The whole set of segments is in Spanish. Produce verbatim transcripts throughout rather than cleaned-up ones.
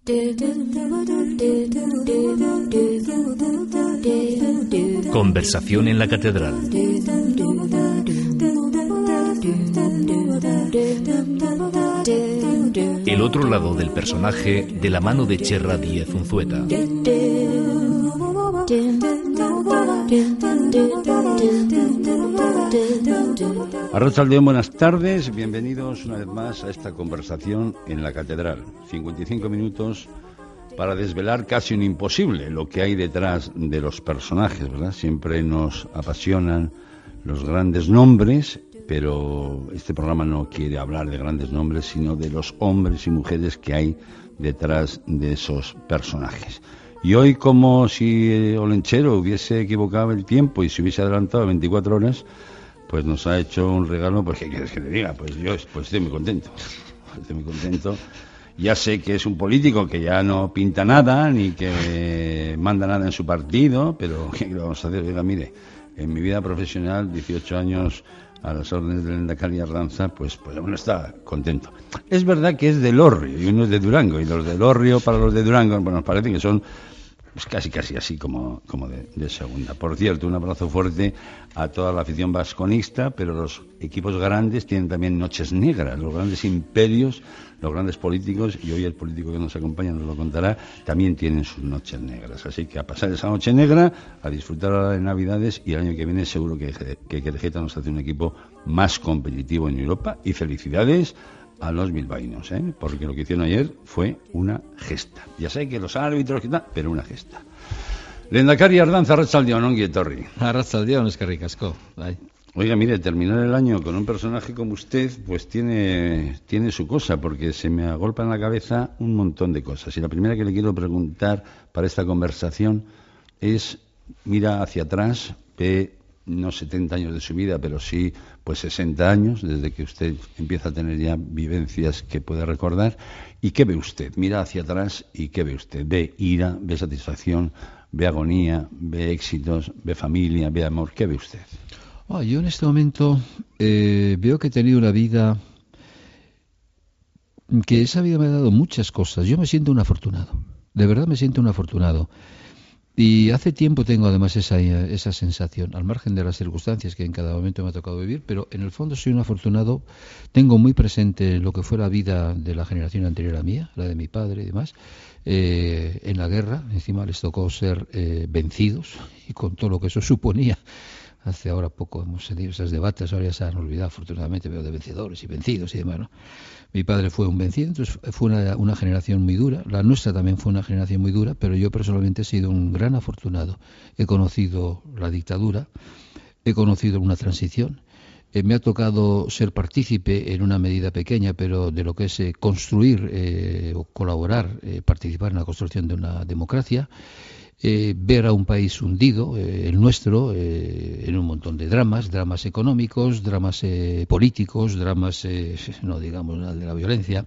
Conversación en la catedral. El otro lado del personaje de la mano de Txerra Díez Unzueta. Arratsaldeon, buenas tardes, bienvenidos una vez más a esta conversación en la catedral. cincuenta y cinco minutos para desvelar casi un imposible, lo que hay detrás de los personajes, ¿verdad? Siempre nos apasionan los grandes nombres, pero este programa no quiere hablar de grandes nombres, sino de los hombres y mujeres que hay detrás de esos personajes. Y hoy, como si Olenchero hubiese equivocado el tiempo y se hubiese adelantado veinticuatro horas, pues nos ha hecho un regalo. Pues ¿qué quieres que te diga? Pues yo pues estoy muy contento, estoy muy contento. Ya sé que es un político que ya no pinta nada, ni que manda nada en su partido, pero ¿qué le vamos a hacer? Oiga, mire, en mi vida profesional, dieciocho años a las órdenes del Lehendakari Ardanza, pues, pues uno está contento. Es verdad que es de Elorrio y uno es de Durango, y los de Elorrio para los de Durango, bueno, nos parece que son pues casi casi así como, como de, de segunda. Por cierto, un abrazo fuerte a toda la afición vasconista, pero los equipos grandes tienen también noches negras, los grandes imperios, los grandes políticos, y hoy el político que nos acompaña nos lo contará, también tienen sus noches negras. Así que a pasar esa noche negra, a disfrutar ahora de Navidades, y el año que viene seguro que, que Querejeta nos hace un equipo más competitivo en Europa. Y felicidades a los bilbaínos, ¿eh? Porque lo que hicieron ayer fue una gesta. Ya sé que los árbitros y tal, pero una gesta. Lehendakari Ardanza, arratsaldeon, ongi etorri. Arratsaldeon, eskerrik asko. Oiga, mire, terminar el año con un personaje como usted, pues tiene, tiene su cosa, porque se me agolpa en la cabeza un montón de cosas. Y la primera que le quiero preguntar para esta conversación es, mira hacia atrás, ve no setenta años de su vida, pero sí pues sesenta años, desde que usted empieza a tener ya vivencias que puede recordar. ¿Y qué ve usted? Mira hacia atrás y ¿qué ve usted? Ve ira, ve satisfacción, ve agonía, ve éxitos, ve familia, ve amor. ¿Qué ve usted? Oh, yo en este momento eh, veo que he tenido una vida, que esa vida me ha dado muchas cosas. Yo me siento un afortunado, de verdad me siento un afortunado. Y hace tiempo tengo además esa, esa sensación, al margen de las circunstancias que en cada momento me ha tocado vivir, pero en el fondo soy un afortunado. Tengo muy presente lo que fue la vida de la generación anterior a mía, la de mi padre y demás, eh, en la guerra. Encima les tocó ser eh, vencidos, y con todo lo que eso suponía. Hace ahora poco hemos tenido esos debates, ahora ya se han olvidado, afortunadamente, veo de vencedores y vencidos y demás, ¿no? Mi padre fue un vencido, entonces fue una, una generación muy dura. La nuestra también fue una generación muy dura, pero yo personalmente he sido un gran afortunado. He conocido la dictadura, he conocido una transición. Eh, me ha tocado ser partícipe en una medida pequeña, pero de lo que es eh, construir eh, o colaborar, eh, participar en la construcción de una democracia. Eh, ver a un país hundido, eh, el nuestro, eh, en un montón de dramas, dramas económicos, dramas eh, políticos, dramas, eh, no digamos nada de la violencia.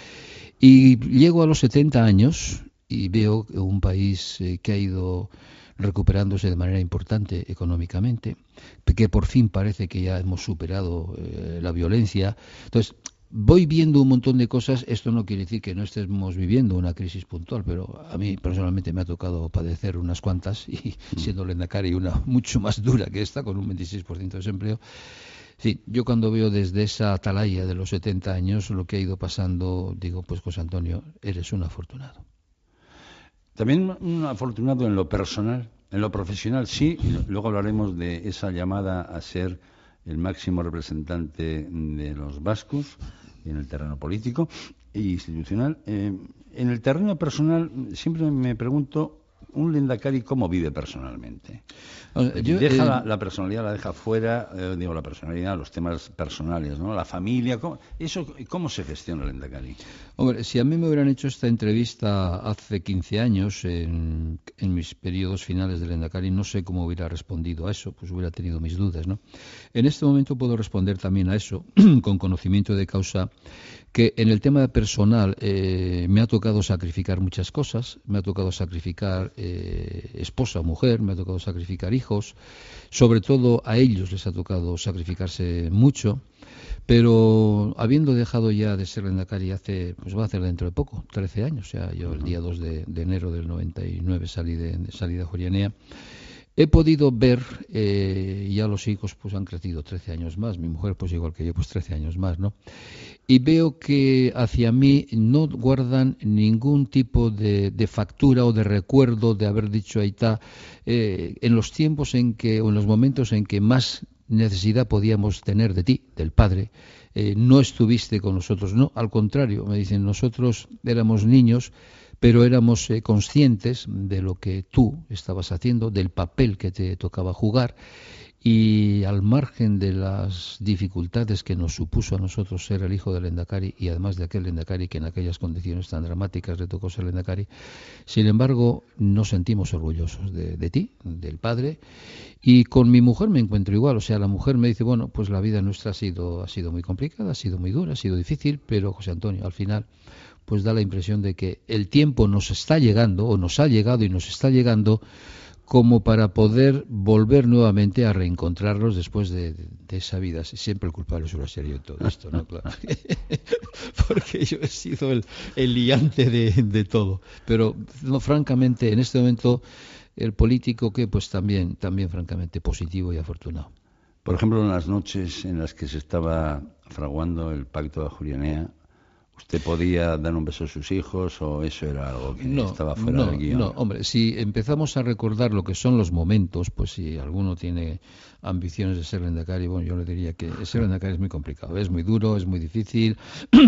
Y llego a los setenta años y veo un país eh, que ha ido recuperándose de manera importante económicamente, que por fin parece que ya hemos superado eh, la violencia. Entonces, voy viendo un montón de cosas. Esto no quiere decir que no estemos viviendo una crisis puntual, pero a mí personalmente me ha tocado padecer unas cuantas, y siendo Lehendakari una mucho más dura que esta, con un veintiséis por ciento de desempleo. Sí, yo cuando veo desde esa atalaya de los setenta años lo que ha ido pasando, digo, pues José Antonio, eres un afortunado. También un afortunado en lo personal, en lo profesional sí, y luego hablaremos de esa llamada a ser el máximo representante de los vascos en el terreno político e institucional. Eh, en el terreno personal siempre me pregunto, un Lehendakari ¿cómo vive personalmente? Yo, deja eh, la, la personalidad, la deja fuera, eh, digo la personalidad, los temas personales, ¿no? La familia, ¿cómo, eso, ¿cómo se gestiona el Lehendakari? Hombre, si a mí me hubieran hecho esta entrevista hace quince años, en, en mis periodos finales del Lehendakari, no sé cómo hubiera respondido a eso, pues hubiera tenido mis dudas, ¿no? En este momento puedo responder también a eso, con conocimiento de causa, que en el tema personal eh, me ha tocado sacrificar muchas cosas, me ha tocado sacrificar eh, esposa o mujer, me ha tocado sacrificar hijos, sobre todo a ellos les ha tocado sacrificarse mucho, pero habiendo dejado ya de ser Lehendakari hace, pues va a hacer dentro de poco, trece años, o sea, yo el día dos de, de enero del noventa y nueve salí de, salí de Ajuria Enea, he podido ver, eh, ya los hijos pues han crecido trece años más, mi mujer pues igual que yo pues trece años más, ¿no? Y veo que hacia mí no guardan ningún tipo de, de factura o de recuerdo de haber dicho ahí está, eh, en los tiempos en que, o en los momentos en que más necesidad podíamos tener de ti, del Padre, eh, no estuviste con nosotros, no, al contrario, me dicen, nosotros éramos niños, pero éramos eh, conscientes de lo que tú estabas haciendo, del papel que te tocaba jugar, y al margen de las dificultades que nos supuso a nosotros ser el hijo del Lehendakari, y además de aquel Lehendakari que en aquellas condiciones tan dramáticas le tocó ser Lehendakari, sin embargo nos sentimos orgullosos de, de ti, del Padre, y con mi mujer me encuentro igual, o sea, la mujer me dice, bueno, pues la vida nuestra ha sido, ha sido muy complicada, ha sido muy dura, ha sido difícil, pero José Antonio, al final pues da la impresión de que el tiempo nos está llegando, o nos ha llegado y nos está llegando, como para poder volver nuevamente a reencontrarnos después de, de, de esa vida. Siempre el culpable suele ser yo en todo esto, ¿no? Claro. Porque yo he sido el, el liante de, de todo. Pero, no, francamente, en este momento, el político que, pues también, también francamente, positivo y afortunado. Por ejemplo, en las noches en las que se estaba fraguando el pacto de Ajuria Enea, ¿usted podía dar un beso a sus hijos o eso era algo que no, estaba fuera no, del guión? No, hombre, si empezamos a recordar lo que son los momentos, pues si alguno tiene ambiciones de ser Lehendakari, bueno, yo le diría que ser Lehendakari es muy complicado, es muy duro, es muy difícil,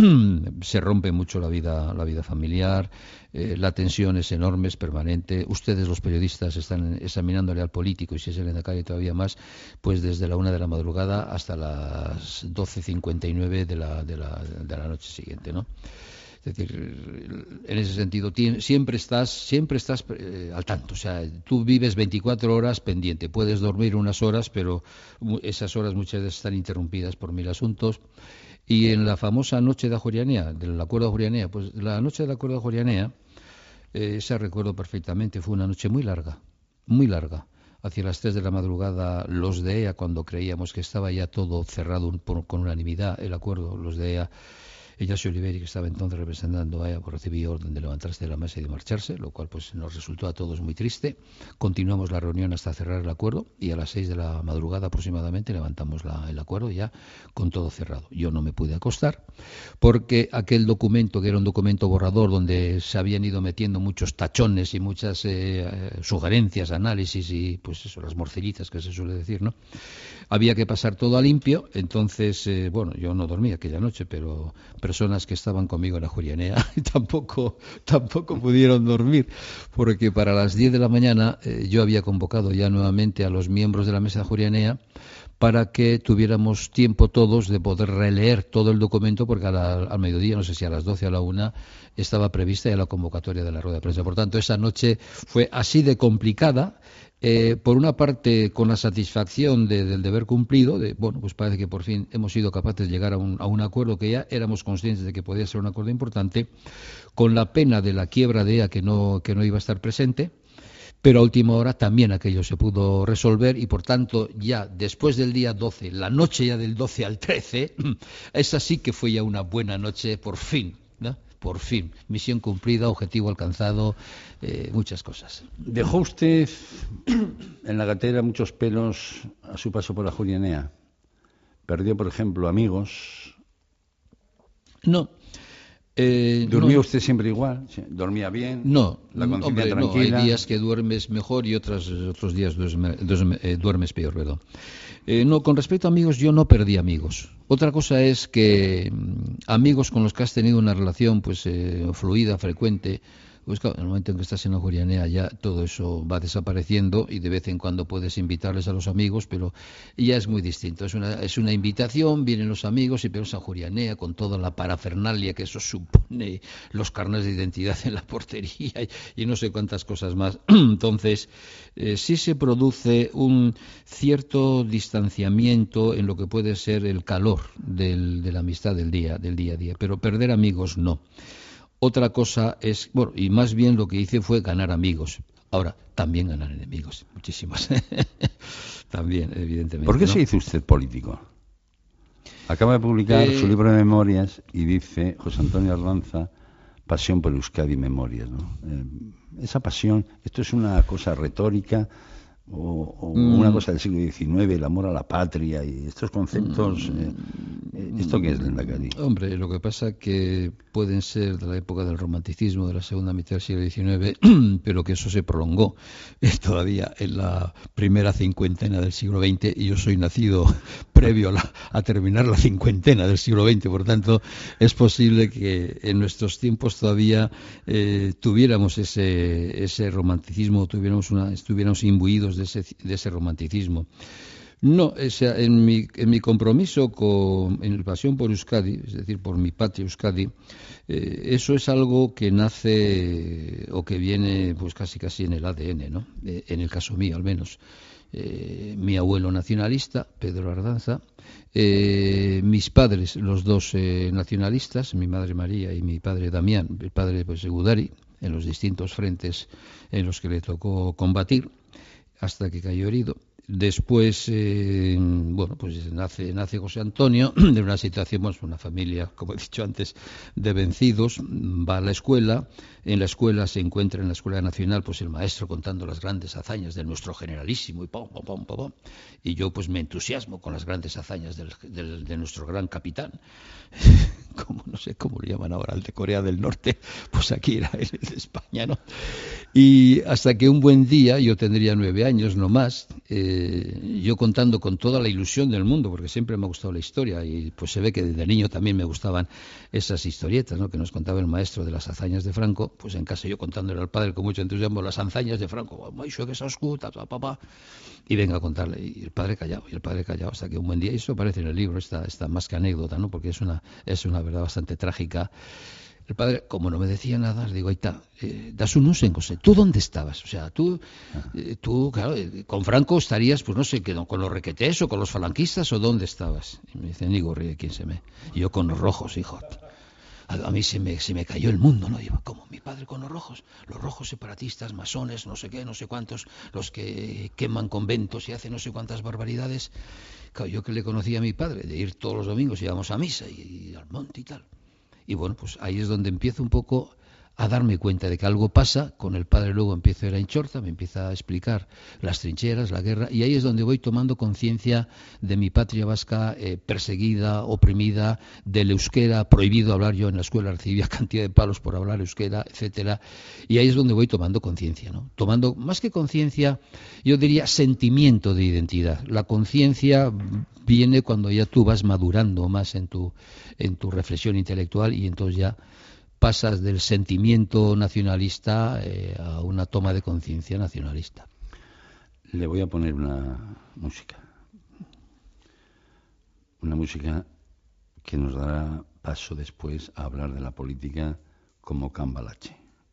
se rompe mucho la vida, la vida familiar, eh, la tensión es enorme, es permanente, ustedes los periodistas están examinándole al político y si es el Lehendakari todavía más, pues desde la una de la madrugada hasta las doce cincuenta y nueve de la, de la, de la noche siguiente, ¿no? Es decir, en ese sentido siempre estás siempre estás eh, al tanto, o sea, tú vives veinticuatro horas pendiente, puedes dormir unas horas, pero esas horas muchas veces están interrumpidas por mil asuntos. Y en la famosa noche de Ajuria Enea, del acuerdo de Ajuria Enea, pues la noche del acuerdo de Ajuria Enea, eh, esa recuerdo perfectamente, fue una noche muy larga, muy larga. Hacia las tres de la madrugada, los de E A, cuando creíamos que estaba ya todo cerrado por, con unanimidad, el acuerdo, los de E A, Ignacio Oliveri, que estaba entonces representando a E A, pues recibió orden de levantarse de la mesa y de marcharse, lo cual pues nos resultó a todos muy triste. Continuamos la reunión hasta cerrar el acuerdo y a las seis de la madrugada aproximadamente levantamos la, el acuerdo ya con todo cerrado. Yo no me pude acostar porque aquel documento, que era un documento borrador donde se habían ido metiendo muchos tachones y muchas eh, sugerencias, análisis y pues eso, las morcillitas que se suele decir, ¿no? Había que pasar todo a limpio, entonces, eh, bueno, yo no dormí aquella noche, pero personas que estaban conmigo en Ajuria Enea tampoco, tampoco pudieron dormir, porque para las diez de la mañana eh, yo había convocado ya nuevamente a los miembros de la mesa de Ajuria Enea para que tuviéramos tiempo todos de poder releer todo el documento, porque a la, al mediodía, no sé si a las doce o a la una, estaba prevista ya la convocatoria de la rueda de prensa. Por tanto, esa noche fue así de complicada. Eh, por una parte, con la satisfacción de, del deber cumplido, de bueno, pues parece que por fin hemos sido capaces de llegar a un, a un acuerdo que ya éramos conscientes de que podía ser un acuerdo importante, con la pena de la quiebra de E A que no, que no iba a estar presente, pero a última hora también aquello se pudo resolver y por tanto ya después del día doce, la noche ya del doce al trece, esa sí que fue ya una buena noche por fin, ¿no? Por fin, misión cumplida, objetivo alcanzado, eh, muchas cosas. ¿Dejó usted en la gatera muchos pelos a su paso por Ajuria Enea? ¿Perdió, por ejemplo, amigos? No. Eh, ¿Durmió no, usted siempre igual? ¿Dormía bien? No, ¿La conciencia hombre, tranquila? No, hay días que duermes mejor y otras, otros días duermes, duermes, eh, duermes peor, perdón. Eh, no, con respecto a amigos, yo no perdí amigos. Otra cosa es que mmm, amigos con los que has tenido una relación pues eh, fluida, frecuente, pues claro, en el momento en que estás en Ajuria Enea ya todo eso va desapareciendo y de vez en cuando puedes invitarles a los amigos, pero ya es muy distinto. Es una, es una invitación, vienen los amigos y pegas a Ajuria Enea con toda la parafernalia que eso supone, los carnets de identidad en la portería y, y no sé cuántas cosas más. Entonces, eh, sí se produce un cierto distanciamiento en lo que puede ser el calor valor del, de la amistad del día, del día a día, pero perder amigos no. Otra cosa es, bueno, y más bien lo que hice fue ganar amigos. Ahora, también ganar enemigos, muchísimos. También, evidentemente. ¿Por qué ¿no? se hizo usted político? Acaba de publicar Eh... su libro de memorias y dice, José Antonio Arlanza, Pasión por Euskadi, Memorias, ¿no? Eh, esa pasión, ¿esto es una cosa retórica o, o mm. una cosa del siglo diecinueve, el amor a la patria y estos conceptos? Eh, eh, ¿Esto qué es, Lehendakari? Hombre, lo que pasa que pueden ser de la época del romanticismo, de la segunda mitad del siglo diecinueve, pero que eso se prolongó eh, todavía en la primera cincuentena del siglo veinte, y yo soy nacido previo a, la, a terminar la cincuentena del siglo veinte, por tanto es posible que en nuestros tiempos todavía eh, tuviéramos ese, ese romanticismo, tuviéramos una, estuviéramos imbuidos de ese, de ese romanticismo. No, o sea, en mi, en mi compromiso con, en el Pasión por Euskadi, es decir, por mi patria Euskadi, eh, eso es algo que nace o que viene pues casi casi en el A D N, ¿no? Eh, en el caso mío, al menos. Eh, mi abuelo nacionalista, Pedro Ardanza, eh, mis padres, los dos eh, nacionalistas, mi madre María y mi padre Damián, el padre pues Gudari, en los distintos frentes en los que le tocó combatir, hasta que cayó herido. Después, eh, bueno, pues nace, nace José Antonio, de una situación, pues una familia, como he dicho antes, de vencidos, va a la escuela, en la escuela se encuentra en la Escuela Nacional, pues el maestro contando las grandes hazañas de nuestro generalísimo, y pom, pom, pom, pom, y yo pues me entusiasmo con las grandes hazañas del, del, de nuestro gran capitán, como no sé cómo le llaman ahora, el de Corea del Norte, pues aquí era el de España, ¿no? Y hasta que un buen día, yo tendría nueve años, no más, eh, yo contando con toda la ilusión del mundo, porque siempre me ha gustado la historia, y pues se ve que desde niño también me gustaban esas historietas, ¿no?, que nos contaba el maestro de las hazañas de Franco, pues en casa yo contándole al padre con mucho entusiasmo las hazañas de Franco, papá, y venga a contarle, y el padre callado, y el padre callado, hasta que un buen día, y eso aparece en el libro, esta, esta más que anécdota, ¿no?, porque es una, es una verdad bastante trágica. El padre, como no me decía nada, le digo, ahí está, eh, das un uso en José, ¿tú dónde estabas? O sea, tú, eh, tú claro, eh, con Franco estarías, pues no sé, que, con los requetés o con los falanquistas, ¿o dónde estabas? Y me dice, Nigo, ríe, ¿quién se me...? Y yo con los rojos, hijo. A, a mí se me, se me cayó el mundo, ¿no? Digo, ¿cómo? ¿Mi padre con los rojos? Los rojos separatistas, masones, no sé qué, no sé cuántos, los que queman conventos y hacen no sé cuántas barbaridades. Claro, yo que le conocía a mi padre, de ir todos los domingos, íbamos a misa y, y al monte y tal. Y bueno, pues ahí es donde empiezo un poco a darme cuenta de que algo pasa. Con el padre luego empiezo a ir a Inchorza, me empieza a explicar las trincheras, la guerra, y ahí es donde voy tomando conciencia de mi patria vasca eh, perseguida, oprimida, del euskera, prohibido hablar. Yo en la escuela recibía cantidad de palos por hablar euskera, etcétera, y ahí es donde voy tomando conciencia, ¿no? Tomando, más que conciencia, yo diría sentimiento de identidad. La conciencia viene cuando ya tú vas madurando más en tu, en tu reflexión intelectual, y entonces ya pasas del sentimiento nacionalista eh, a una toma de conciencia nacionalista. Le voy a poner una música. Una música que nos dará paso después a hablar de la política como cambalache.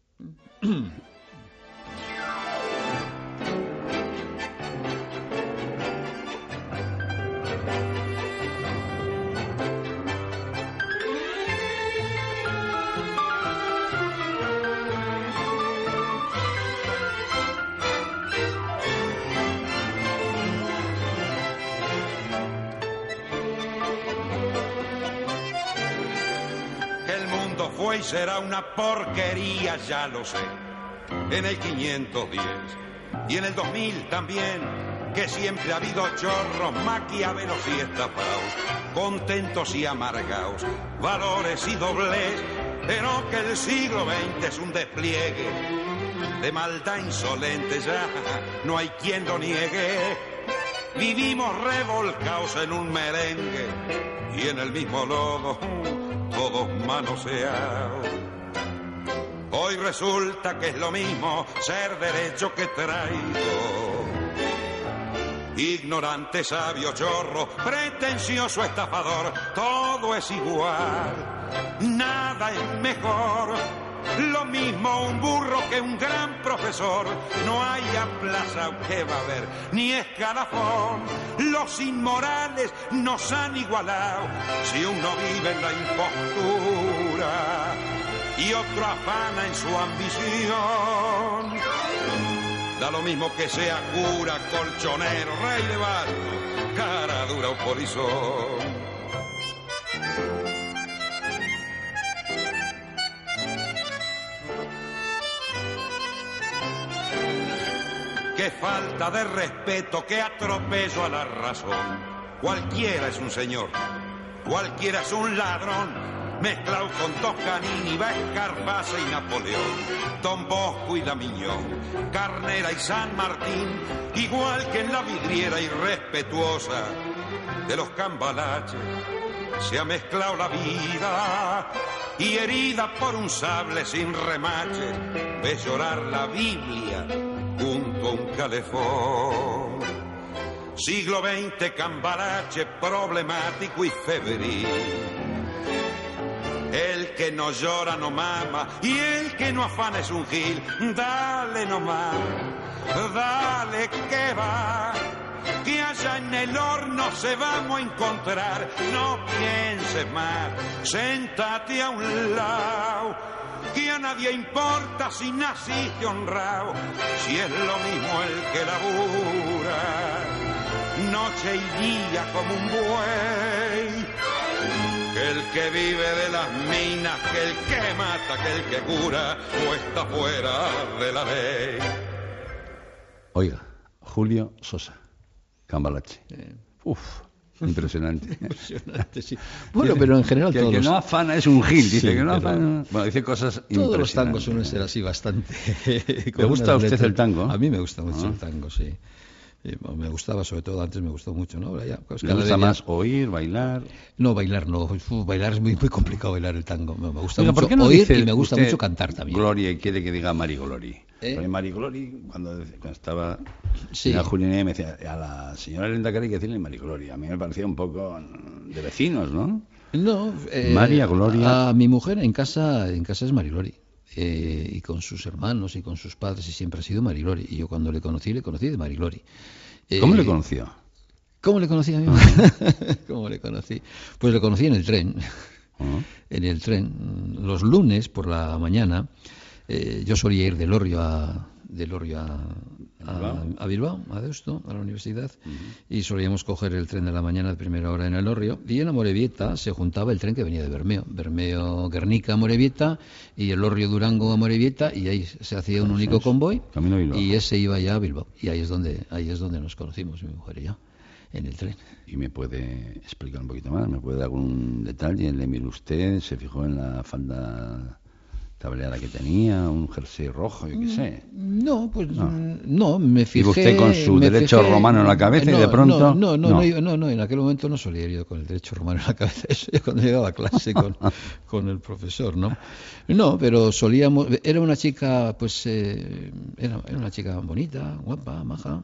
Y será una porquería, ya lo sé, en el quinientos diez y en el dos mil también, que siempre ha habido chorros, maquiavelos y estafados, contentos y amargados, valores y doblez, pero que el siglo veinte es un despliegue de maldad insolente, ya no hay quien lo niegue. Vivimos revolcados en un merengue y en el mismo lodo, todos manoseados. Hoy resulta que es lo mismo ser derecho que traidor. Ignorante, sabio, chorro, pretencioso, estafador, todo es igual, nada es mejor. lo mismo un burro que un gran profesor. No hay aplazado que va a haber, ni escalafón. Los inmorales nos han igualado, si uno vive en la impostura y otro afana en su ambición. Da lo mismo que sea cura, colchonero, rey de bastos, cara dura o polizón. Qué falta de respeto, qué atropello a la razón. Cualquiera es un señor, cualquiera es un ladrón, mezclado con Toscanini, Escarpasa y Napoleón, Don Bosco y Damiñón, Carnera y San Martín, igual que en la vidriera irrespetuosa de los cambalaches. Se ha mezclado la vida y herida por un sable sin remache, ves llorar la Biblia junto a un calefón. Siglo veinte, cambalache problemático y febril. El que no llora no mama y el que no afana es un gil. Dale nomás, dale que va, que allá en el horno se vamos a encontrar. No pienses más, séntate a un lado, que a nadie importa si naciste honrado, si es lo mismo el que labura noche y día como un buey, que el que vive de las minas, que el que mata, que el que cura, o está fuera de la ley. Oiga, Julio Sosa, cambalache. Eh. Uf, impresionante. Impresionante, sí. Bueno, pero en general que todos el que los... no afana es un gil, dice Sí, que no pero... afana... Bueno, dice cosas Todos impresionantes. los tangos suelen ser así bastante... ¿Le gusta a usted letras. el tango? A mí me gusta mucho Ah. el tango, sí. Eh, Me gustaba, sobre todo antes me gustó mucho, ¿no? Ahora ya, pues, ¿Le cada gusta día- más oír, bailar? No, bailar no. Uf, bailar es muy, muy complicado, bailar el tango. Me, me gusta Oiga, mucho ¿por qué no oír dice y me gusta usted mucho cantar también. Gloria, y quiere que diga Mari Glori. ¿Eh? Porque Mari Glori, cuando, cuando estaba Sí. la Juliana, me decía, a la señora Lenda Cari hay que decirle Mari Glori. A mí me parecía un poco de vecinos, ¿no? No, eh, María Gloria. A mi mujer en casa, en casa es Marilori. Eh, y con sus hermanos y con sus padres y siempre ha sido Marilori. Y yo cuando le conocí, le conocí de Marilori. Eh, ¿Cómo le conoció? ¿Cómo le conocí a mi mujer? ¿Cómo le conocí? Pues le conocí en el tren. ¿Oh? En el tren. Los lunes por la mañana, eh, yo solía ir de Lorrio a, de Lorrio a, a, Bilbao. a Bilbao, a Deusto, a la universidad, Uh-huh. y solíamos coger el tren de la mañana de primera hora en el Lorrio, y en Amorebieta se juntaba el tren que venía de Bermeo, Bermeo Guernica a Amorebieta, y el Lorrio Durango a Amorebieta, y ahí se hacía un único convoy, Camino a Bilbao. y ese iba ya a Bilbao, y ahí es donde, ahí es donde nos conocimos, mi mujer y yo, en el tren. ¿Y me puede explicar un poquito más? ¿Me puede dar algún detalle? ¿Le miró usted? ¿Se fijó en la falda tableada que tenía? ¿Un jersey rojo? Yo qué sé. No, pues No. no, no me fijé... ¿Iba usted con su me derecho fijé- romano en la cabeza y no, de pronto? No, no, no, No. no, yo- no, no, en aquel momento no solía ir yo con el derecho romano en la cabeza, eso ya cuando llegaba a clase con, con el profesor, ¿no? No, pero solíamos... Era una chica, pues, eh, era, era una chica bonita, guapa, maja,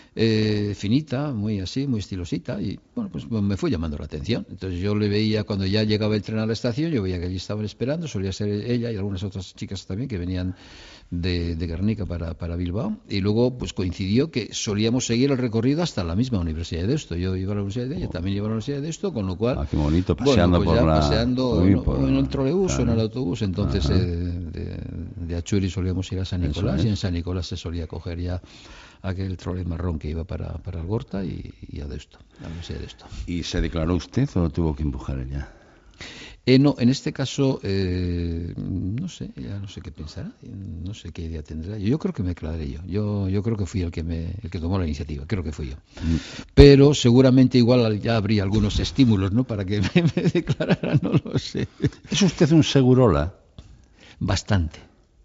eh, finita, muy así, muy estilosita, y bueno, pues me fue llamando la atención. Entonces yo le veía, cuando ya llegaba el tren a la estación, yo veía que allí estaban esperando, solía ser ella y algunas otras chicas también que venían de, de Guernica para, para Bilbao, y luego pues coincidió que solíamos seguir el recorrido hasta la misma Universidad de Deusto. Yo iba a la Universidad de ella, también iba a la Universidad de Deusto, con lo cual... Ah, qué bonito, paseando bueno, pues por ya la... paseando Uy, no, por- en el trolebús o en claro. el autobús, entonces Ajá. eh, de, de Achuri solíamos ir a San Eso Nicolás, es. y en San Nicolás se solía coger ya aquel trole marrón que iba para, para Algorta y, y a Deusto, a la Universidad de Deusto. ¿Y se declaró usted o tuvo que empujar ella? Eh, no, en este caso, eh, no sé, ya no sé qué pensará, no sé qué idea tendrá. Yo creo que me declaré yo. Yo, yo creo que fui el que me, el que tomó la iniciativa. Creo que fui yo. Pero seguramente igual ya habría algunos estímulos, ¿no? Para que me, me declarara, no lo sé. ¿Es usted un segurola? Bastante.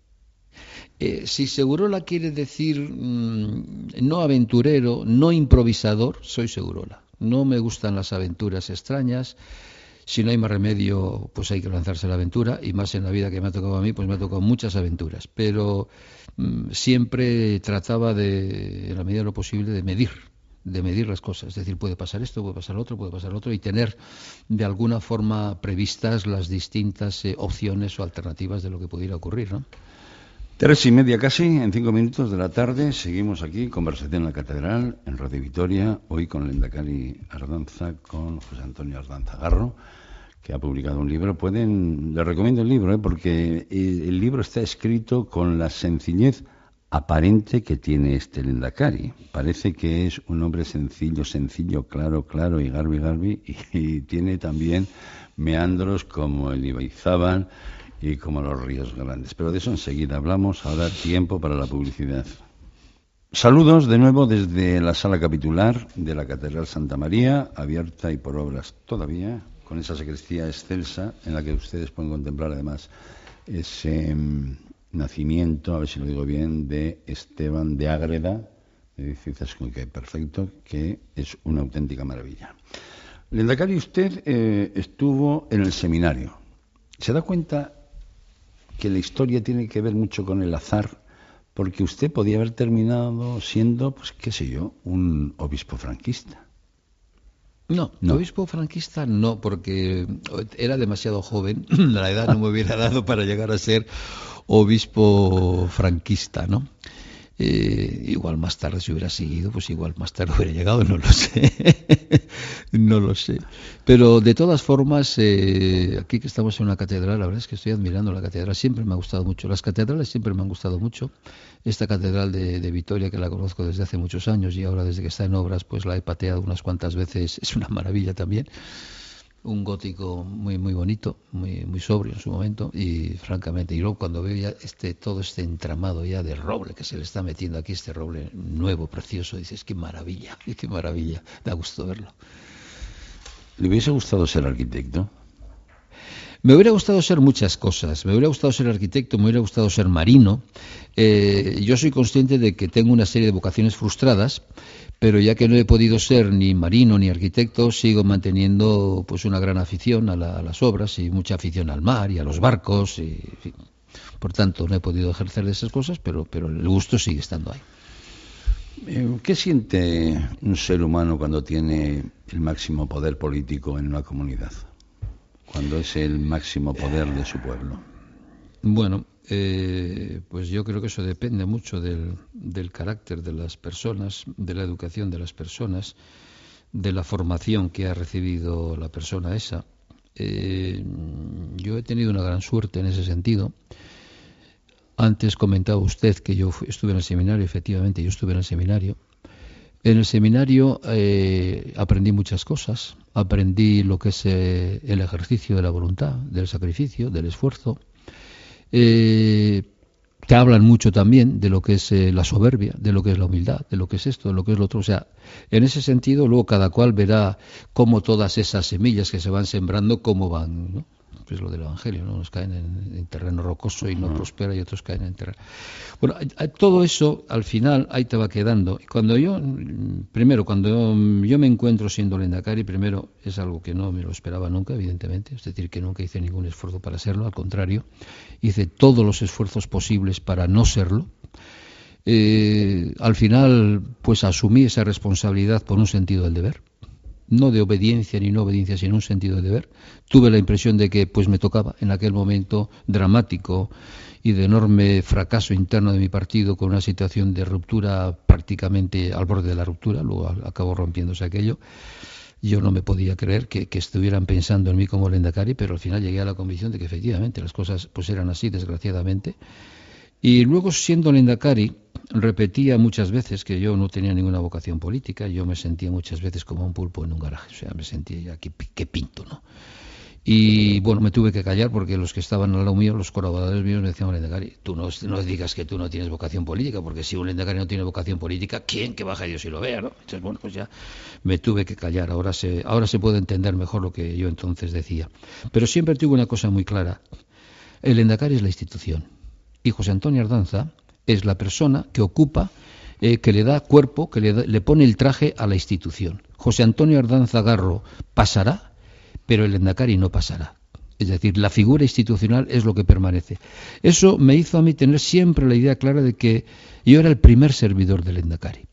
Eh, si Segurola quiere decir mmm, no aventurero, no improvisador, soy Segurola. No me gustan las aventuras extrañas. Si no hay más remedio, pues hay que lanzarse a la aventura, y más en la vida que me ha tocado a mí, pues me ha tocado muchas aventuras, pero mmm, siempre trataba de, en la medida de lo posible, de medir, de medir las cosas. Es decir, puede pasar esto, puede pasar lo otro, puede pasar lo otro, y tener de alguna forma previstas las distintas eh, opciones o alternativas de lo que pudiera ocurrir, ¿no? Tres y media casi, en cinco minutos de la tarde, seguimos aquí, conversación en la Catedral, en Radio Vitoria, hoy con Lehendakari Ardanza, con José Antonio Ardanza Garro, que ha publicado un libro. Pueden, les recomiendo el libro, ¿eh? porque el, el libro está escrito con la sencillez aparente que tiene este Lehendakari. Parece que es un hombre sencillo, sencillo, claro, claro, y garbi, garbi, y, y tiene también meandros como el Ibaizábal y como los ríos grandes. Pero de eso enseguida hablamos. Ahora tiempo para la publicidad. Saludos de nuevo desde la sala capitular de la Catedral Santa María, abierta y por obras todavía, con esa sacristía excelsa en la que ustedes pueden contemplar además ese um, nacimiento, a ver si lo digo bien, de Esteban de Ágreda, me dice que perfecto, que es una auténtica maravilla. Lehendakari, usted eh, estuvo en el seminario. ¿Se da cuenta que la historia tiene que ver mucho con el azar? Porque usted podía haber terminado siendo, pues qué sé yo, un obispo franquista. No, no, obispo franquista no, porque era demasiado joven, la edad no me hubiera dado para llegar a ser obispo franquista, ¿no? Eh, igual más tarde si hubiera seguido, pues igual más tarde hubiera llegado, no lo sé, no lo sé. Pero de todas formas, eh, aquí que estamos en una catedral, la verdad es que estoy admirando la catedral, siempre me ha gustado mucho, las catedrales siempre me han gustado mucho. Esta catedral de, de Vitoria, que la conozco desde hace muchos años y ahora desde que está en obras, pues la he pateado unas cuantas veces, es una maravilla también. Un gótico muy muy bonito, muy muy sobrio en su momento, y francamente, y luego cuando veo ya este todo este entramado ya de roble que se le está metiendo aquí, este roble nuevo, precioso, dices, qué maravilla, qué maravilla, da gusto verlo. ¿Le hubiese gustado ser arquitecto? Me hubiera gustado ser muchas cosas. Me hubiera gustado ser arquitecto, me hubiera gustado ser marino. Eh, yo soy consciente de que tengo una serie de vocaciones frustradas, pero ya que no he podido ser ni marino ni arquitecto, sigo manteniendo pues una gran afición a, la, a las obras y mucha afición al mar y a los barcos. Y, en fin. Por tanto, no he podido ejercer de esas cosas, pero, pero el gusto sigue estando ahí. ¿Qué siente un ser humano cuando tiene el máximo poder político en una comunidad? Cuando es el máximo poder de su pueblo. Bueno, eh, pues yo creo que eso depende mucho del, del carácter de las personas, de la educación de las personas, de la formación que ha recibido la persona esa. Eh, yo he tenido una gran suerte en ese sentido. Antes comentaba usted que yo fui, estuve en el seminario, efectivamente yo estuve en el seminario. En el seminario eh, aprendí muchas cosas, aprendí lo que es eh, el ejercicio de la voluntad, del sacrificio, del esfuerzo. Eh, te hablan mucho también de lo que es eh, la soberbia, de lo que es la humildad, de lo que es esto, de lo que es lo otro. O sea, en ese sentido luego cada cual verá cómo todas esas semillas que se van sembrando, cómo van, ¿no? Es lo del Evangelio, ¿no? Unos caen en, en terreno rocoso y no uh-huh. prospera, y otros caen en terreno... Bueno, todo eso al final ahí te va quedando. Y cuando yo, primero, cuando yo, yo me encuentro siendo Lehendakari, primero es algo que no me lo esperaba nunca, evidentemente, es decir, que nunca hice ningún esfuerzo para serlo, al contrario, hice todos los esfuerzos posibles para no serlo. Eh, al final, pues asumí esa responsabilidad por un sentido del deber. No de obediencia ni no obediencia, sino un sentido de deber. Tuve la impresión de que pues me tocaba en aquel momento dramático y de enorme fracaso interno de mi partido, con una situación de ruptura prácticamente al borde de la ruptura, luego acabó rompiéndose aquello. Yo no me podía creer que, que estuvieran pensando en mí como Lehendakari, pero al final llegué a la convicción de que efectivamente las cosas pues eran así, desgraciadamente. Y luego, siendo Lehendakari, repetía muchas veces que yo no tenía ninguna vocación política. Yo me sentía muchas veces como un pulpo en un garaje, o sea, me sentía ya que, que pinto, ¿no? Y bueno, me tuve que callar porque los que estaban al lado mío, los colaboradores míos, me decían, Lehendakari, tú no, no digas que tú no tienes vocación política, porque si un Lehendakari no tiene vocación política, ¿quién que baja Dios y lo vea, no? Entonces, bueno, pues ya me tuve que callar. Ahora se, ahora se puede entender mejor lo que yo entonces decía. Pero siempre tuve una cosa muy clara. El Lehendakari es la institución. Y José Antonio Ardanza es la persona que ocupa, eh, que le da cuerpo, que le, da, le pone el traje a la institución. José Antonio Ardanza Garro pasará, pero el Lehendakari no pasará. Es decir, la figura institucional es lo que permanece. Eso me hizo a mí tener siempre la idea clara de que yo era el primer servidor del Lehendakari.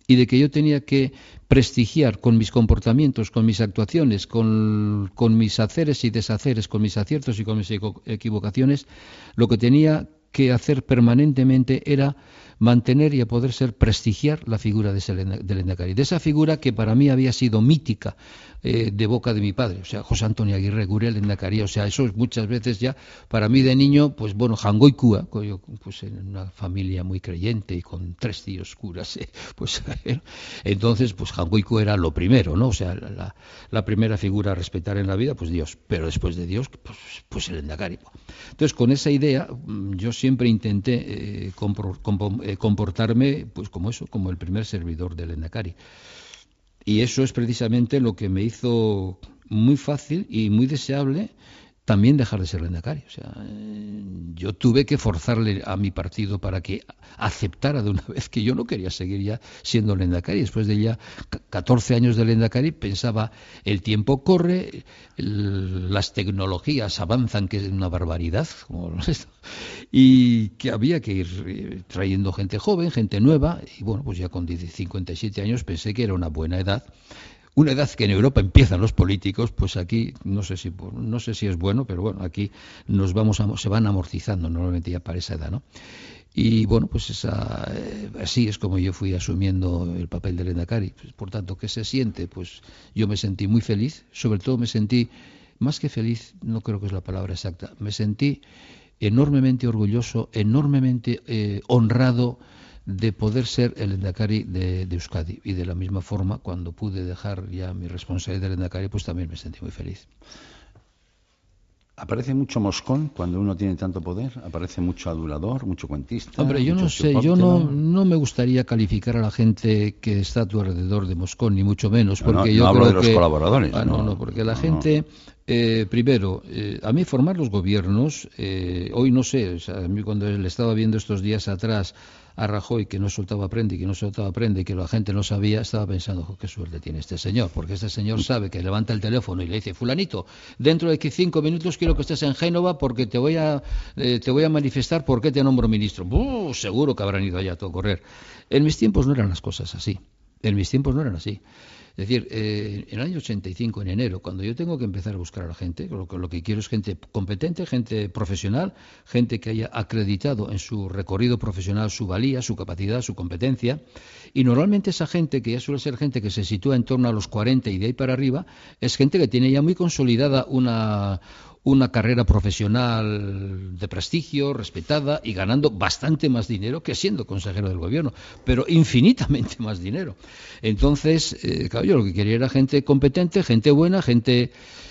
y de que yo tenía que prestigiar con mis comportamientos, con mis actuaciones, con, con mis haceres y deshaceres, con mis aciertos y con mis equivocaciones, lo que tenía que hacer permanentemente era mantener y a poder ser prestigiar la figura de ese del lehendakari, de esa figura que para mí había sido mítica eh, de boca de mi padre, o sea, José Antonio Aguirre Gurel lehendakari, o sea, eso es muchas veces ya, para mí de niño, pues bueno, Jangoikua, yo pues en una familia muy creyente y con tres tíos curas, eh, pues entonces pues Jangoikua era lo primero, ¿no? O sea, la, la primera figura a respetar en la vida, pues Dios, pero después de Dios, pues, pues el lehendakari. Entonces, con esa idea, yo siempre intenté eh, compro, compro, eh, comportarme pues como eso, como el primer servidor del lehendakari. Y eso es precisamente lo que me hizo muy fácil y muy deseable también dejar de ser lehendakari. O sea, yo tuve que forzarle a mi partido para que aceptara de una vez que yo no quería seguir ya siendo lehendakari. Después de ya catorce años de lehendakari pensaba, el tiempo corre, el, las tecnologías avanzan, que es una barbaridad, como esto, y que había que ir trayendo gente joven, gente nueva, y bueno, pues ya con cincuenta y siete años pensé que era una buena edad. Una edad que en Europa empiezan los políticos, pues aquí no sé si no sé si es bueno, pero bueno, aquí nos vamos a, se van amortizando normalmente ya para esa edad, ¿no? Y bueno, pues esa, eh, así es como yo fui asumiendo el papel de lehendakari. Pues, por tanto, ¿qué se siente? Pues yo me sentí muy feliz, sobre todo me sentí, más que feliz, no creo que es la palabra exacta, me sentí enormemente orgulloso, enormemente eh, honrado de poder ser el lehendakari de, de Euskadi, y de la misma forma cuando pude dejar ya mi responsabilidad de lehendakari, pues también me sentí muy feliz. ¿Aparece mucho moscón cuando uno tiene tanto poder? ¿Aparece mucho adulador, mucho cuentista? Hombre, yo no sé, yo no, no me gustaría calificar a la gente que está a tu alrededor de moscón, ni mucho menos, porque no, no, yo no hablo creo de los que, colaboradores. Ah, no, no, no, porque la no, gente, no. Eh, primero, eh, a mí formar los gobiernos, eh, hoy no sé, o sea, a mí cuando le estaba viendo estos días atrás a Rajoy, que no soltaba prenda y que no soltaba prenda y que la gente no sabía, estaba pensando, oh, qué suerte tiene este señor, porque este señor sabe que levanta el teléfono y le dice, fulanito, dentro de cinco minutos quiero que estés en Génova porque te voy a eh, te voy a manifestar por qué te nombro ministro. Uh, seguro que habrán ido allá a todo correr. En mis tiempos no eran las cosas así, en mis tiempos no eran así. Es decir, eh, en el año ochenta y cinco, en enero, cuando yo tengo que empezar a buscar a la gente, lo que, lo que quiero es gente competente, gente profesional, gente que haya acreditado en su recorrido profesional su valía, su capacidad, su competencia, y normalmente esa gente, que ya suele ser gente que se sitúa en torno a los cuarenta y de ahí para arriba, es gente que tiene ya muy consolidada una... una carrera profesional de prestigio, respetada y ganando bastante más dinero que siendo consejero del gobierno, pero infinitamente más dinero. Entonces, eh, claro, yo lo que quería era gente competente, gente buena, gente...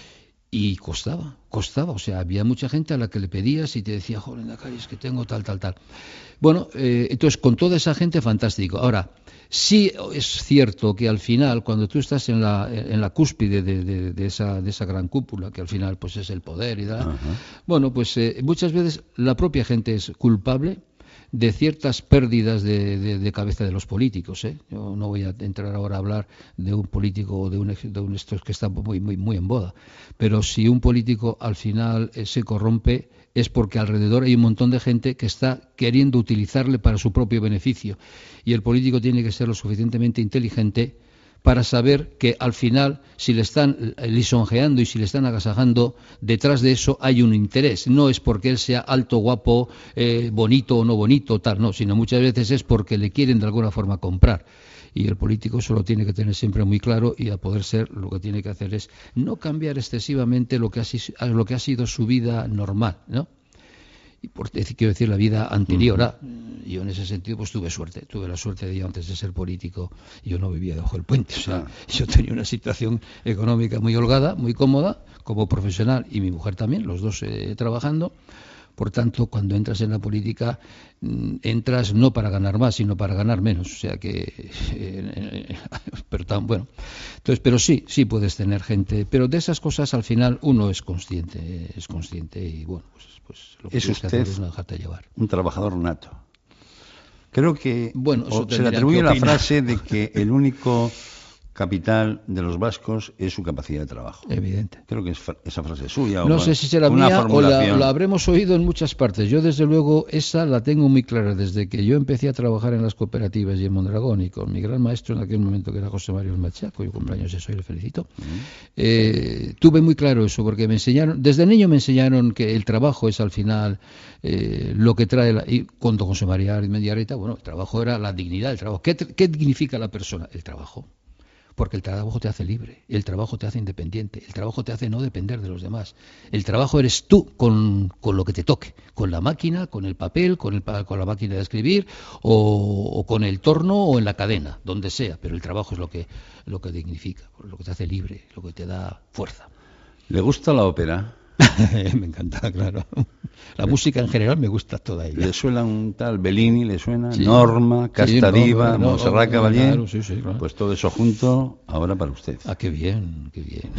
Y costaba, costaba, o sea, había mucha gente a la que le pedías y te decía, joder, Lehendakari, es que tengo tal, tal, tal. Bueno, eh, entonces con toda esa gente, fantástico. Ahora, sí es cierto que al final, cuando tú estás en la, en la cúspide de, de, de, esa, de esa gran cúpula, que al final pues es el poder y tal, uh-huh. bueno, pues eh, muchas veces la propia gente es culpable de ciertas pérdidas de, de, de cabeza de los políticos, ¿eh? Yo no voy a entrar ahora a hablar de un político o de un, de un estos que está muy, muy, muy en boda, pero si un político al final eh, se corrompe es porque alrededor hay un montón de gente que está queriendo utilizarle para su propio beneficio, y el político tiene que ser lo suficientemente inteligente para saber que al final, si le están lisonjeando y si le están agasajando, detrás de eso hay un interés. No es porque él sea alto, guapo, eh, bonito o no bonito, tal, no, sino muchas veces es porque le quieren de alguna forma comprar. Y el político eso lo tiene que tener siempre muy claro, y a poder ser lo que tiene que hacer es no cambiar excesivamente lo que ha, lo que ha sido su vida normal, ¿no? Y por decir, quiero decir, la vida anterior. Uh-huh. Yo en ese sentido pues tuve suerte, tuve la suerte de yo antes de ser político, yo no vivía debajo del puente, o sea, yo tenía una situación económica muy holgada, muy cómoda, como profesional, y mi mujer también, los dos eh, trabajando. Por tanto, cuando entras en la política, entras no para ganar más, sino para ganar menos. O sea que, eh, eh, pero tan bueno. Entonces, pero sí, sí puedes tener gente, pero de esas cosas al final uno es consciente, es consciente y bueno, pues, pues lo que tienes que hacer es no dejarte llevar. Un trabajador nato. Creo que bueno, se le atribuye la frase de que el único capital de los vascos es su capacidad de trabajo. Evidente. Creo que es fra- esa frase suya. No o sé si será una mía o la, formulación. la habremos oído en muchas partes. Yo, desde luego, esa la tengo muy clara. Desde que yo empecé a trabajar en las cooperativas y en Mondragón, y con mi gran maestro en aquel momento, que era José Mario Machaco, cuyo cumpleaños es hoy, le felicito, uh-huh. eh, tuve muy claro eso, porque me enseñaron, desde niño me enseñaron que el trabajo es al final eh, lo que trae, la, y con don José María Mediareta, bueno, el trabajo era la dignidad del trabajo. ¿Qué, ¿Qué significa la persona? El trabajo. Porque el trabajo te hace libre, el trabajo te hace independiente, el trabajo te hace no depender de los demás. El trabajo eres tú con, con lo que te toque, con la máquina, con el papel, con, el, con la máquina de escribir, o, o con el torno o en la cadena, donde sea. Pero el trabajo es lo que, lo que dignifica, lo que te hace libre, lo que te da fuerza. ¿Le gusta la ópera? Me encanta, claro. La música en general me gusta toda ella. ¿Le suena un tal Bellini? ¿Le suena? Sí. Norma, Casta Sí, Diva, no, no, Montserrat no, Caballé. Claro, sí, sí, claro. Pues todo eso junto, ahora para usted. Ah, qué bien, qué bien.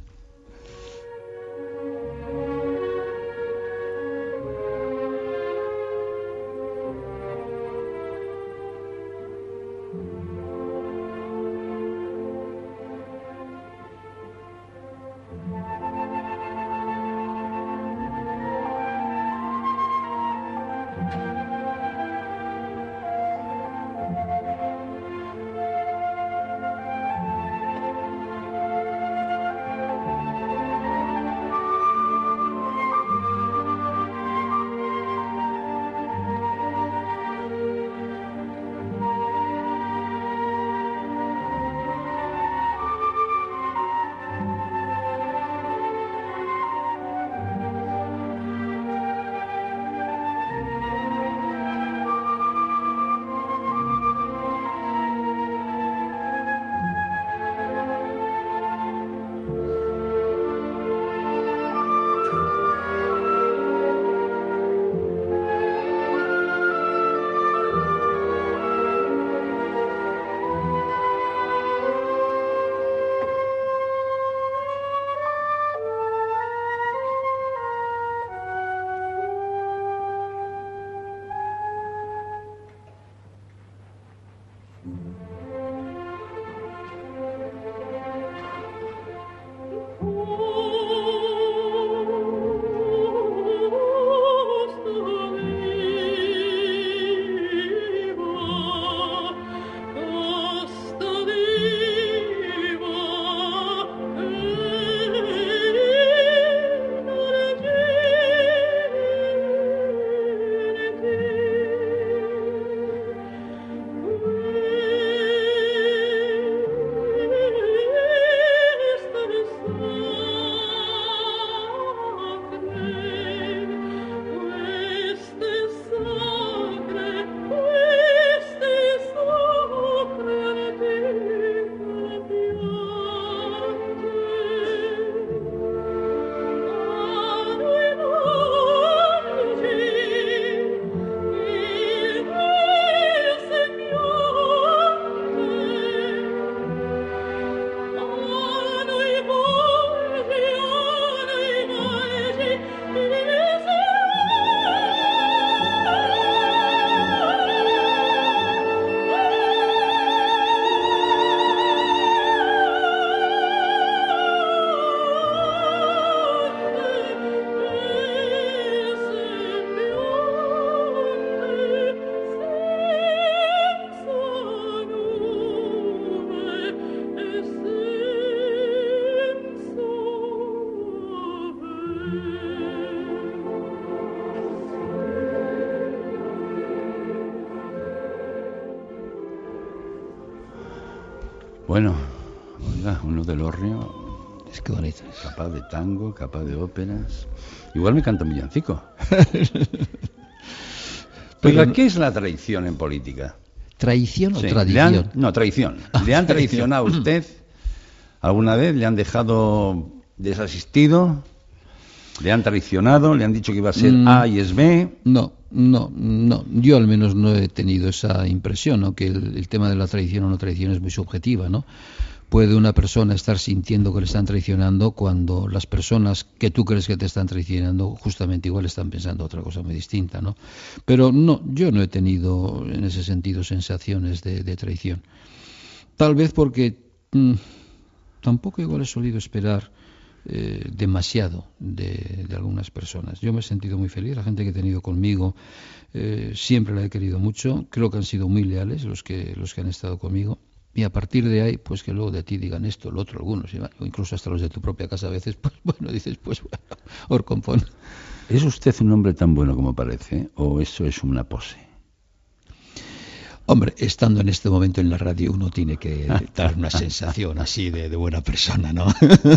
Bueno, oiga, uno del Hórreo, es que bonito. Capaz de tango, capaz de óperas. Igual me canta un villancico. Oiga, ¿qué es la traición en política? ¿Traición o Sí, tradición? le han- no, traición. ¿Le han traicionado a usted alguna vez? ¿Le han dejado desasistido? ¿Le han traicionado? ¿Le han dicho que iba a ser Mm. A y es B? No, no, no. Yo al menos no he tenido esa impresión, ¿no? Que el, el tema de la traición o no traición es muy subjetiva, ¿no? Puede una persona estar sintiendo que le están traicionando cuando las personas que tú crees que te están traicionando justamente igual están pensando otra cosa muy distinta, ¿no? Pero no, yo no he tenido en ese sentido sensaciones de, de traición. Tal vez porque mm, tampoco igual he solido esperar eh, demasiado de, de algunas personas. Yo me he sentido muy feliz, la gente que he tenido conmigo eh, siempre la he querido mucho, creo que han sido muy leales los que, los que han estado conmigo. Y a partir de ahí, pues que luego de ti digan esto, lo otro, algunos, o incluso hasta los de tu propia casa a veces, pues bueno, dices, pues bueno, Orcompón. ¿Es usted un hombre tan bueno como parece, o eso es una pose? Hombre, estando en este momento en la radio, uno tiene que dar una sensación así de, de buena persona, ¿no?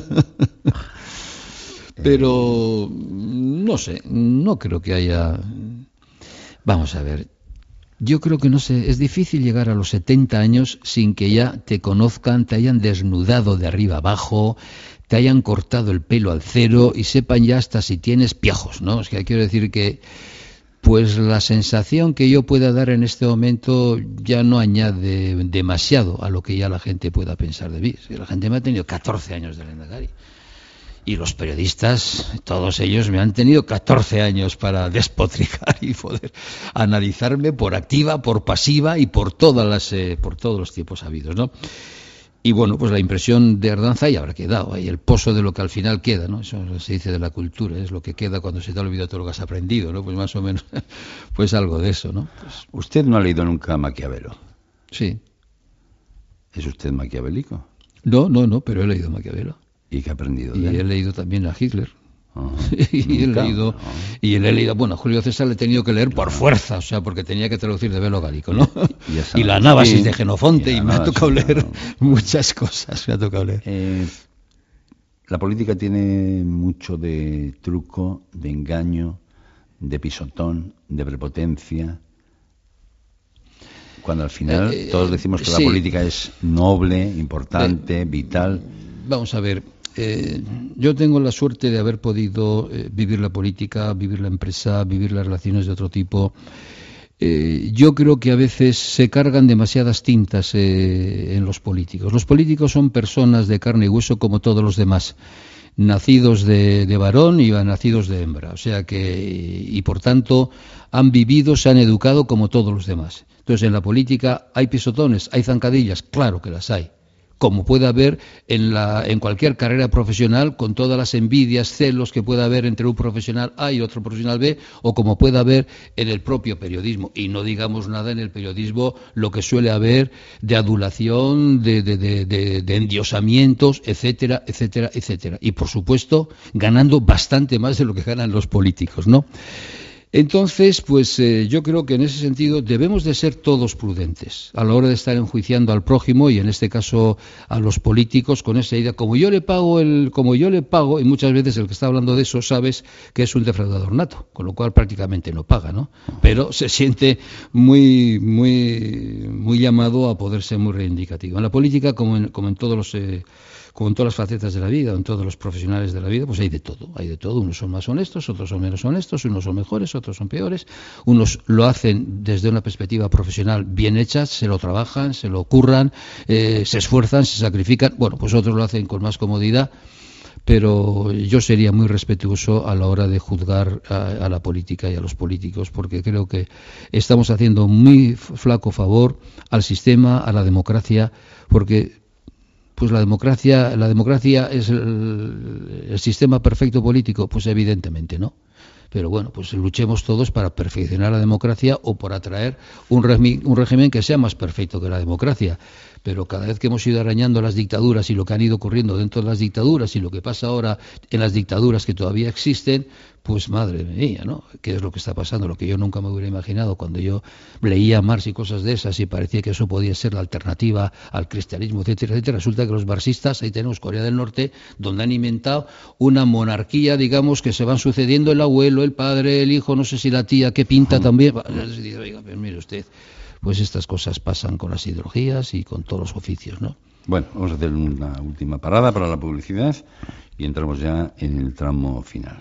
Pero, no sé, no creo que haya... Vamos a ver... Yo creo que no sé, es difícil llegar a los setenta años sin que ya te conozcan, te hayan desnudado de arriba abajo, te hayan cortado el pelo al cero y sepan ya hasta si tienes piojos, ¿no? Es que quiero decir que, pues la sensación que yo pueda dar en este momento ya no añade demasiado a lo que ya la gente pueda pensar de mí. La gente me ha tenido catorce años de Lehendakari. Y los periodistas, todos ellos, me han tenido catorce años para despotricar y poder analizarme por activa, por pasiva y por todas las, eh, por todos los tiempos habidos, ¿no? Y bueno, pues la impresión de Ardanza ahí habrá quedado, ahí el pozo de lo que al final queda, ¿no? Eso se dice de la cultura, es lo que queda cuando se te ha olvidado todo lo que has aprendido, ¿no? Pues más o menos, pues algo de eso, ¿no? Pues, ¿usted no ha leído nunca a Maquiavelo? Sí. ¿Es usted maquiavélico? No, no, no, pero he leído Maquiavelo. ¿Y qué ha aprendido de Y él? he leído también a Hitler. Uh-huh. y he Nunca, leído no. y he leído, bueno, a Julio César le he tenido que leer por fuerza, o sea, porque tenía que traducir de velo gálico, ¿no? Y, esa, y la Anábasis sí, de Jenofonte, y, y me ha tocado Anábasis, leer no. muchas cosas, me ha tocado leer. Eh, la política tiene mucho de truco, de engaño, de pisotón, de prepotencia. Cuando al final Eh, todos decimos que sí. la política es noble, importante, Eh, vital. Vamos a ver, eh, yo tengo la suerte de haber podido eh, vivir la política, vivir la empresa, vivir las relaciones de otro tipo. Eh, yo creo que a veces se cargan demasiadas tintas eh, en los políticos. Los políticos son personas de carne y hueso como todos los demás, nacidos de, de varón y nacidos de hembra, o sea que, y por tanto han vivido, se han educado como todos los demás. Entonces en la política hay pisotones, hay zancadillas, claro que las hay, como puede haber en, la, en cualquier carrera profesional, con todas las envidias, celos que pueda haber entre un profesional A y otro profesional B, o como puede haber en el propio periodismo. Y no digamos nada en el periodismo lo que suele haber de adulación, de, de, de, de, de endiosamientos, etcétera, etcétera, etcétera. Y por supuesto, ganando bastante más de lo que ganan los políticos, ¿no? Entonces, pues eh, yo creo que en ese sentido debemos de ser todos prudentes a la hora de estar enjuiciando al prójimo y en este caso a los políticos con esa idea, como yo le pago el, como yo le pago, y muchas veces el que está hablando de eso sabes que es un defraudador nato, con lo cual prácticamente no paga, ¿no? Pero se siente muy, muy, muy llamado a poder ser muy reivindicativo. En la política, como en, como en todos los eh, como en todas las facetas de la vida, en todos los profesionales de la vida, pues hay de todo, hay de todo. Unos son más honestos, otros son menos honestos, unos son mejores, otros son peores. Unos lo hacen desde una perspectiva profesional bien hecha, se lo trabajan, se lo curran, eh, se esfuerzan, se sacrifican. Bueno, pues otros lo hacen con más comodidad, pero yo sería muy respetuoso a la hora de juzgar a, a la política y a los políticos, porque creo que estamos haciendo muy flaco favor al sistema, a la democracia, porque pues la democracia, la democracia es el, el sistema perfecto político, pues evidentemente no. Pero bueno, pues luchemos todos para perfeccionar la democracia o por atraer un régimen, un régimen que sea más perfecto que la democracia. Pero cada vez que hemos ido arañando las dictaduras y lo que han ido ocurriendo dentro de las dictaduras y lo que pasa ahora en las dictaduras que todavía existen, pues madre mía, ¿no? ¿Qué es lo que está pasando? Lo que yo nunca me hubiera imaginado cuando yo leía Marx y cosas de esas y parecía que eso podía ser la alternativa al cristianismo, etcétera, etcétera. Resulta que los marxistas, ahí tenemos Corea del Norte, donde han inventado una monarquía, digamos, que se van sucediendo el abuelo, el padre, el hijo, no sé si la tía, que pinta también. Oiga, pues mire usted, pues estas cosas pasan con las ideologías y con todos los oficios, ¿no? Bueno, vamos a hacer una última parada para la publicidad y entramos ya en el tramo final.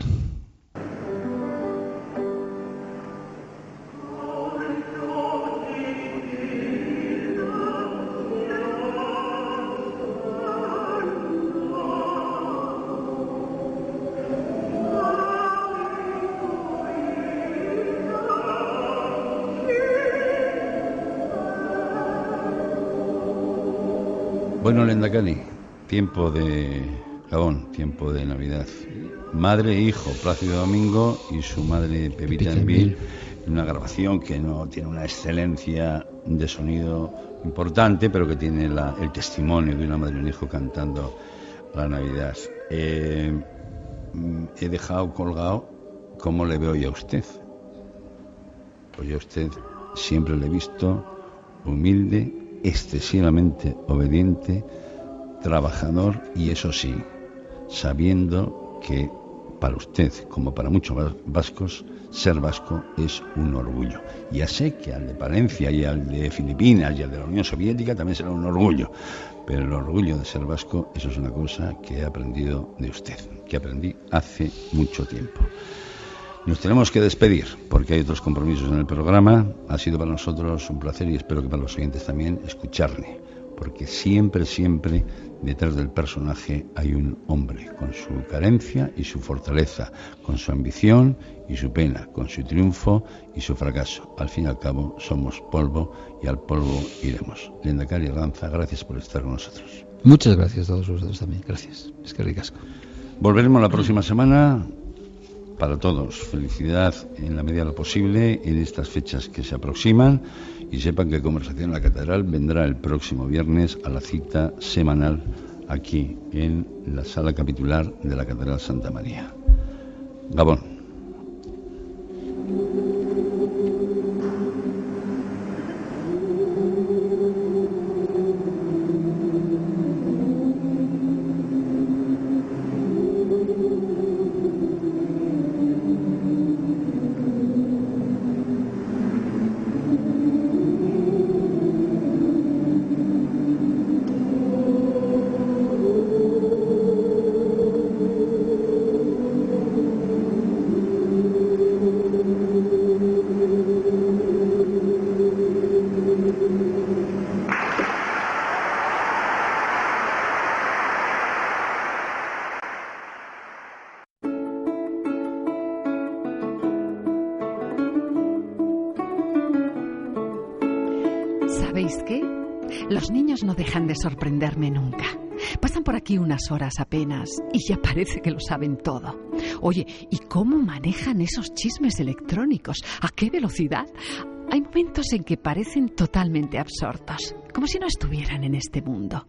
Bueno, Lehendakari, tiempo de Gabón, tiempo de Navidad. Madre e hijo, Plácido Domingo y su madre Pepita Envil, una grabación que no tiene una excelencia de sonido importante, pero que tiene la, el testimonio de una madre y un hijo cantando la Navidad. Eh, he dejado colgado cómo le veo yo a usted. Pues yo a usted siempre le he visto humilde, excesivamente obediente, trabajador y, eso sí, sabiendo que para usted, como para muchos vascos, ser vasco es un orgullo. Ya sé que al de Palencia y al de Filipinas y al de la Unión Soviética también será un orgullo, pero el orgullo de ser vasco, eso es una cosa que he aprendido de usted, que aprendí hace mucho tiempo. Nos tenemos que despedir porque hay otros compromisos en el programa. Ha sido para nosotros un placer y espero que para los oyentes también escucharle, porque siempre, siempre detrás del personaje hay un hombre con su carencia y su fortaleza, con su ambición y su pena, con su triunfo y su fracaso. Al fin y al cabo somos polvo y al polvo iremos. Lehendakari Arranza, gracias por estar con nosotros. Muchas gracias a todos ustedes también. Gracias. Es que ricasco. Volveremos la próxima semana. Para todos, felicidad en la medida de lo posible en estas fechas que se aproximan, y sepan que Conversación en la Catedral vendrá el próximo viernes a la cita semanal aquí en la sala capitular de la Catedral Santa María. Gabón. ¿Sabéis qué? Los niños no dejan de sorprenderme nunca. Pasan por aquí unas horas apenas y ya parece que lo saben todo. Oye, ¿y cómo manejan esos chismes electrónicos? ¿A qué velocidad? Hay momentos en que parecen totalmente absortos, como si no estuvieran en este mundo.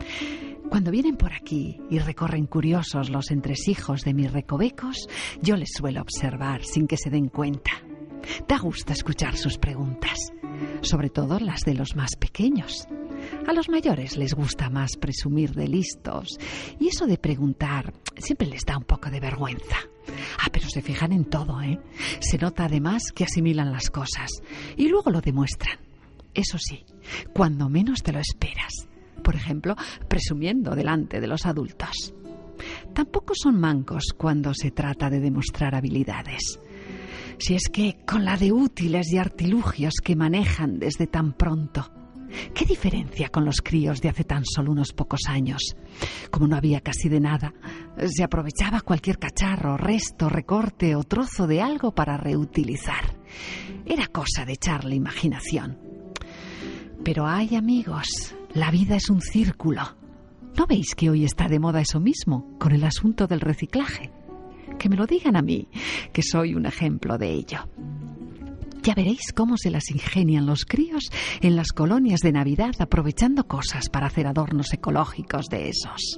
Cuando vienen por aquí y recorren curiosos los entresijos de mis recovecos, yo les suelo observar sin que se den cuenta. Da gusto escuchar sus preguntas, sobre todo las de los más pequeños. A los mayores les gusta más presumir de listos y eso de preguntar siempre les da un poco de vergüenza. Ah, pero se fijan en todo, ¿eh? Se nota además que asimilan las cosas y luego lo demuestran. Eso sí, cuando menos te lo esperas. Por ejemplo, presumiendo delante de los adultos. Tampoco son mancos cuando se trata de demostrar habilidades. Si es que con la de útiles y artilugios que manejan desde tan pronto. ¿Qué diferencia con los críos de hace tan solo unos pocos años? Como no había casi de nada, se aprovechaba cualquier cacharro, resto, recorte o trozo de algo para reutilizar. Era cosa de echarle imaginación. Pero ay, amigos, la vida es un círculo. ¿No veis que hoy está de moda eso mismo, con el asunto del reciclaje? Que me lo digan a mí, que soy un ejemplo de ello. Ya veréis cómo se las ingenian los críos en las colonias de Navidad aprovechando cosas para hacer adornos ecológicos de esos.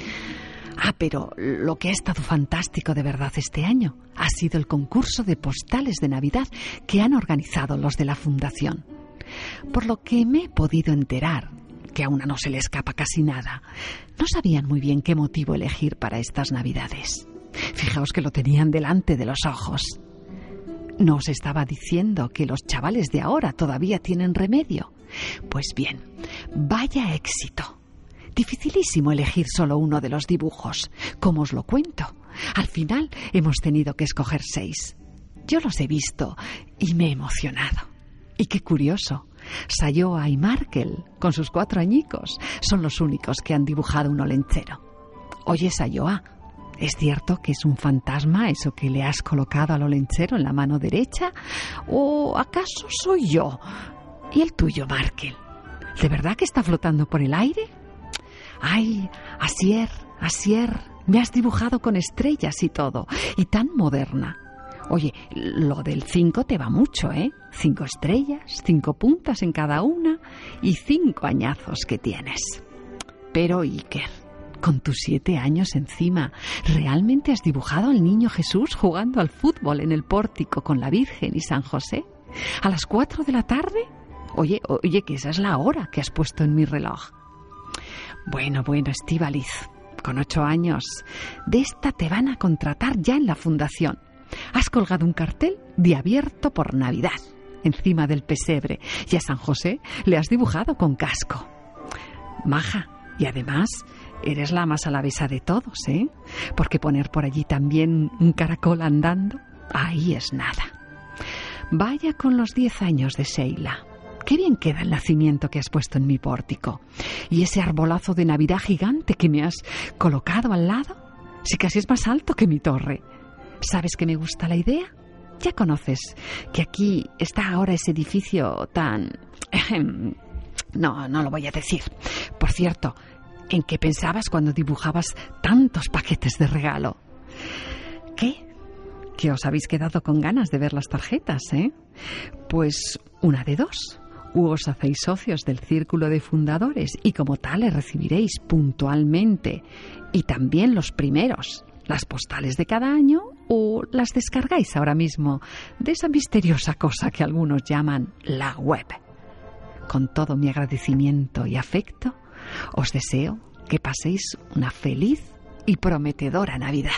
Ah, pero lo que ha estado fantástico de verdad este año ha sido el concurso de postales de Navidad que han organizado los de la Fundación. Por lo que me he podido enterar, que a una no se le escapa casi nada, no sabían muy bien qué motivo elegir para estas Navidades. Fijaos que lo tenían delante de los ojos. ¿No os estaba diciendo que los chavales de ahora todavía tienen remedio? Pues bien, vaya éxito. Dificilísimo elegir solo uno de los dibujos. ¿Cómo os lo cuento? Al final hemos tenido que escoger seis. Yo los he visto y me he emocionado. Y qué curioso, Sayoa y Markel, con sus cuatro añicos, son los únicos que han dibujado un olentzero. Oye, Sayoa, ¿es cierto que es un fantasma eso que le has colocado al olentzero en la mano derecha? ¿O acaso soy yo? ¿Y el tuyo, Markel? ¿De verdad que está flotando por el aire? Ay, Asier, Asier, me has dibujado con estrellas y todo, y tan moderna. Oye, lo del cinco te va mucho, ¿eh? Cinco estrellas, cinco puntas en cada una y cinco añazos que tienes. Pero, Iker, con tus siete años encima, ¿realmente has dibujado al niño Jesús jugando al fútbol en el pórtico con la Virgen y San José? ¿A las cuatro de la tarde? Oye, oye, que esa es la hora que has puesto en mi reloj. Bueno, bueno, Estíbaliz, con ocho años, de esta te van a contratar ya en la fundación. Has colgado un cartel de abierto por Navidad encima del pesebre y a San José le has dibujado con casco. Maja, y además eres la más alavesa de todos, ¿eh? Porque poner por allí también un caracol andando, ahí es nada. Vaya con los diez años de Sheila. Qué bien queda el nacimiento que has puesto en mi pórtico. Y ese arbolazo de Navidad gigante que me has colocado al lado, sí, casi es más alto que mi torre. ¿Sabes que me gusta la idea? Ya conoces que aquí está ahora ese edificio tan... No, no lo voy a decir. Por cierto, ¿en qué pensabas cuando dibujabas tantos paquetes de regalo? ¿Qué? Que os habéis quedado con ganas de ver las tarjetas, ¿eh? Pues una de dos. U os hacéis socios del círculo de fundadores y como tales recibiréis puntualmente y también los primeros las postales de cada año, o las descargáis ahora mismo de esa misteriosa cosa que algunos llaman la web. Con todo mi agradecimiento y afecto, os deseo que paséis una feliz y prometedora Navidad.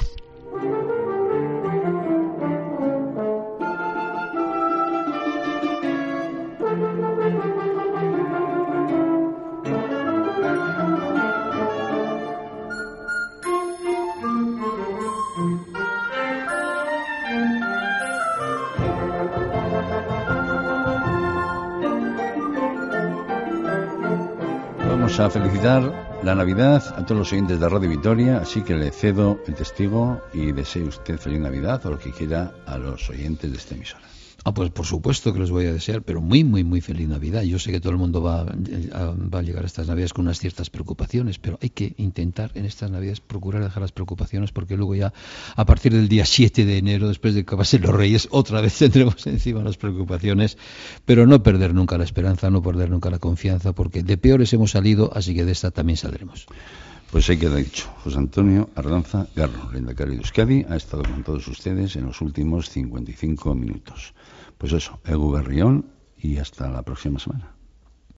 Vamos a felicitar la Navidad a todos los oyentes de Radio Vitoria, así que le cedo el testigo y desee usted feliz Navidad o lo que quiera a los oyentes de esta emisora. Ah, pues por supuesto que los voy a desear, pero muy, muy, muy feliz Navidad. Yo sé que todo el mundo va a, va a llegar a estas Navidades con unas ciertas preocupaciones, pero hay que intentar en estas Navidades procurar dejar las preocupaciones, porque luego ya a partir del día siete de enero, después de que pasen los Reyes, otra vez tendremos encima las preocupaciones, pero no perder nunca la esperanza, no perder nunca la confianza, porque de peores hemos salido, así que de esta también saldremos. Pues ahí queda dicho. José Antonio Ardanza Garro, lehendakari de Euskadi, ha estado con todos ustedes en los últimos cincuenta y cinco minutos. Pues eso, Egu Berrión y hasta la próxima semana.